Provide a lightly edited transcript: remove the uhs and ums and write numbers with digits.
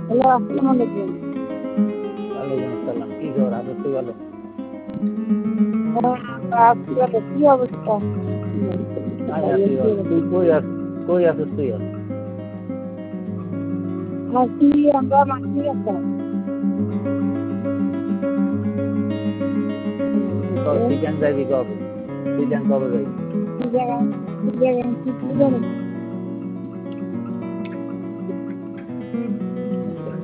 Hello, আসসালামু আলাইকুম। ওয়ালাইকুম আসসালাম। কি খবর? আদর তো ভালো। আছি ভালো। কি অবস্থা? আমি আছি ভালো। তুই কই আছিস তুই এখন? আছি, আমরা মাঠে গেছিলাম। সিজন যাবি কবে? সিজন কবে যাবি? কি জায়গায় কি জায়গায় কি কি জানি